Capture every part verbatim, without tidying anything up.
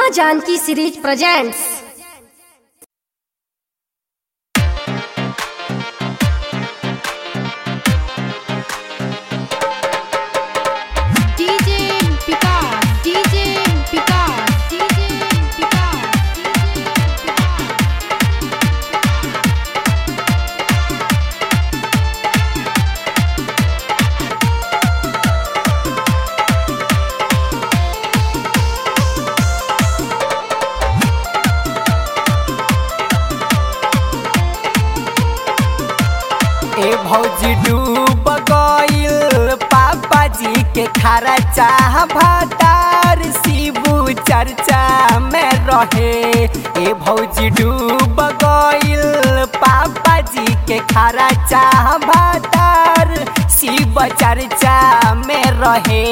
माँ Janaki series presents. ए भौजी डूब गइल पापा जी के खर्चा भतार शिबू चर्चा में रहे। ए भौजी डूब गइल पापा जी के खर्चा भतार शिव चर्चा में रहे।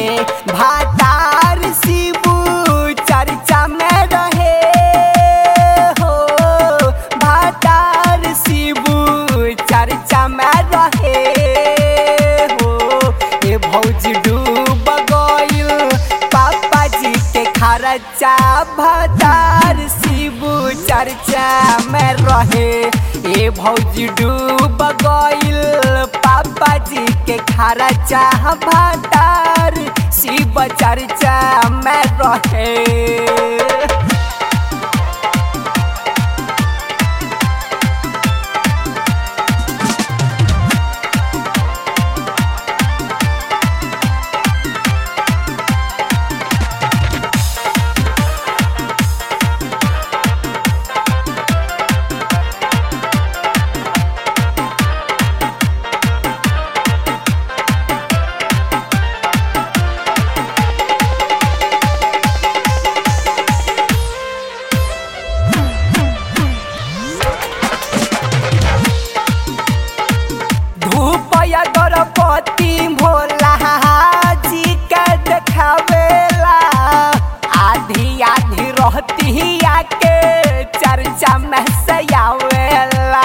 भतार शिबू चर्चा में रहे हो, भतार शिबू चर्चा में रहे हो। ए भौजी डूब गइल पापा जी के खर्चा भतार शिबू चर्चा में रहे। ए भौजी डूब गइल पापा जी के खर्चा भतार शिव चर्चा में रहे। गणपति भोला जी के देखावेला, आधी आधी रहती आके चर्चा में से आवेला।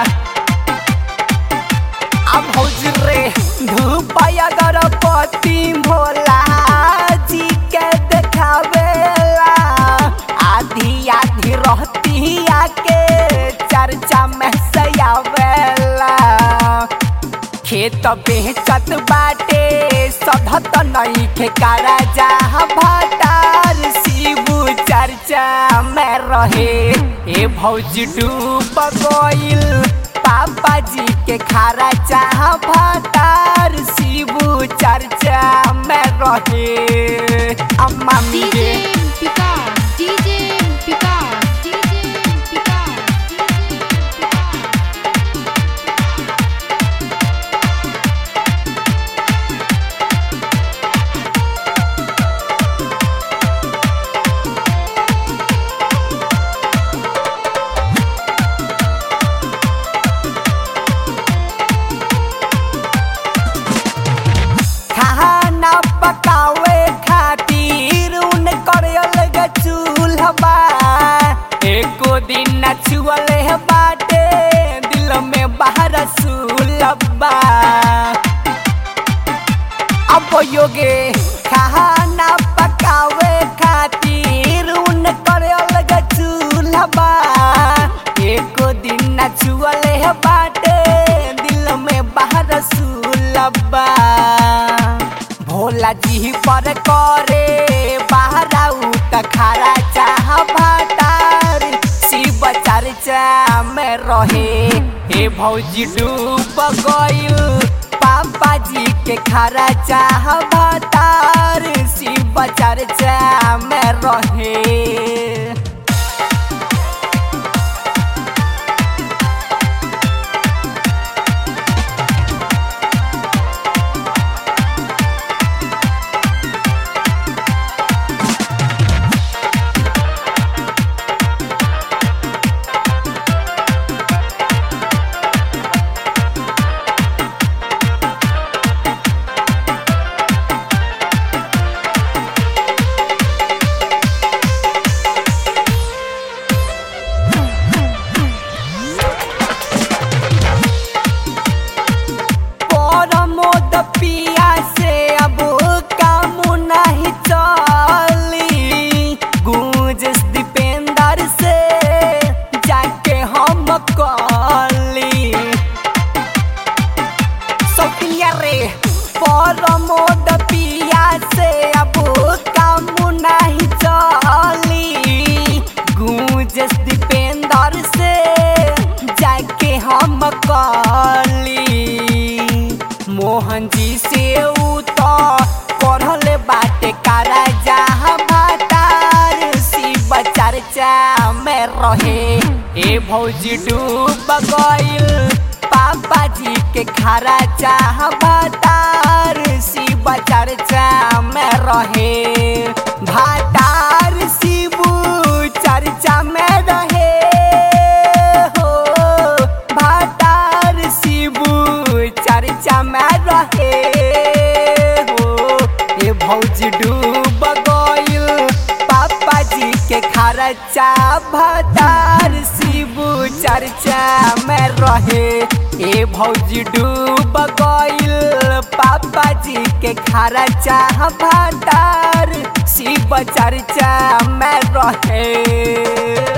अब भौज रे धूपया गणपति भोला जी के देखावेला, आधी आधी रहती आके चर्चा में से आवेला। खेत बेचत बाटे सधत नहीं खे राजा भतार शिबू चर्चा में रहे। ए भौजी डूब गइल पापा जी के खर्चा भतार शिबू चर्चा में रहे। अम्मा मेरे पकावे खातिर उन करल चूल्हा, एको दिन न छुअले बाटे दिल में बाहर सुलबा। अब योगे खाना पकावे खातिर उन करल चूल्हा, एको दिन न छुअले बाटे दिल में बाहर सुलबा। भोला जी पर करे बाहर खर्चा भतार शिव चर्चा में रहे। हे भौजी डूब गइल पापा जी के खर्चा भतार शिव चर्चा में रहे। रहे। ए भौजी डूब गइल पापा जी के खर्चा भातार शिव चर्चा में रहे। भातार शिव चर्चा में रहे हो, भातार शिव चर्चा में रहे हो। ए भौजी डूब गइल पापा जी के खर्चा भातार शिव चर्चा में रहे। ए भौजी डूब गइल पापा जी के खर्चा भातार शिव चर्चा में रहे।